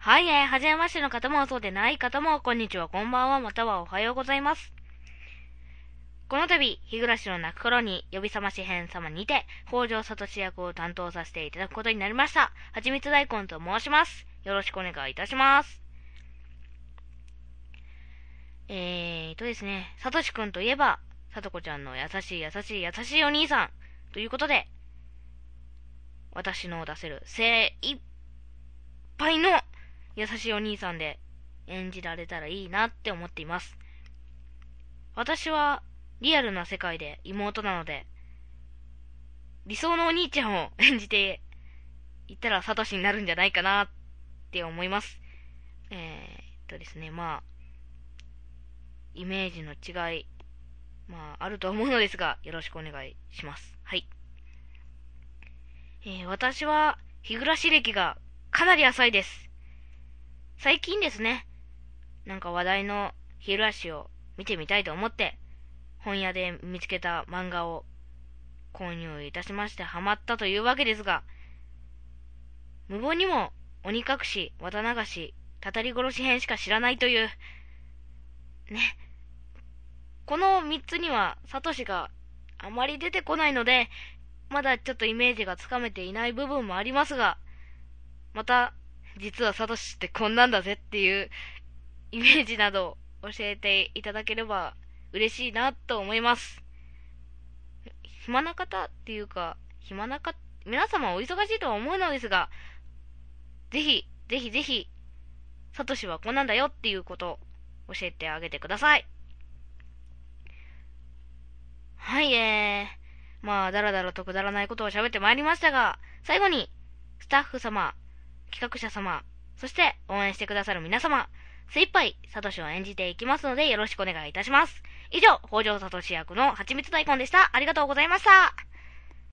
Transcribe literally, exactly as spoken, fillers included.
はい、えー、はじめましての方もそうでない方も、こんにちは、こんばんは、またはおはようございます。この度、日暮らしの泣く頃に、呼び覚まし編様にて、北条聡役を担当させていただくことになりました。はちみつ大根と申します。よろしくお願いいたします。えーとですね、さとしくんといえば、さとこちゃんの優しい優しい優しいお兄さん、ということで、私の出せる精一杯の優しいお兄さんで演じられたらいいなって思っています。私はリアルな世界で妹なので、理想のお兄ちゃんを演じていったらサトシになるんじゃないかなって思います。えー、っとですね、まあ、イメージの違い、まあ、あると思うのですが、よろしくお願いします。はい。えー、私は、日暮らし歴がかなり浅いです。最近ですね、なんか話題の日暮らしを見てみたいと思って、本屋で見つけた漫画を購入いたしましてハマったというわけですが、無謀にも鬼隠し、綿流し、たたり殺し編しか知らないという、ね。このみっつにはサトシがあまり出てこないので、まだちょっとイメージがつかめていない部分もありますが、また、実はサトシってこんなんだぜっていうイメージなど教えていただければ嬉しいなと思います。暇な方っていうか、暇なか、皆様お忙しいとは思うのですが、ぜひ、ぜひぜひ、サトシはこんなんだよっていうことを教えてあげてください。はい、えー、まあ、だらだらとくだらないことを喋ってまいりましたが、最後に、スタッフ様、企画者様、そして応援してくださる皆様、精一杯、サトシを演じていきますのでよろしくお願いいたします。以上、北条サトシ役のはちみつ大根でした。ありがとうございました。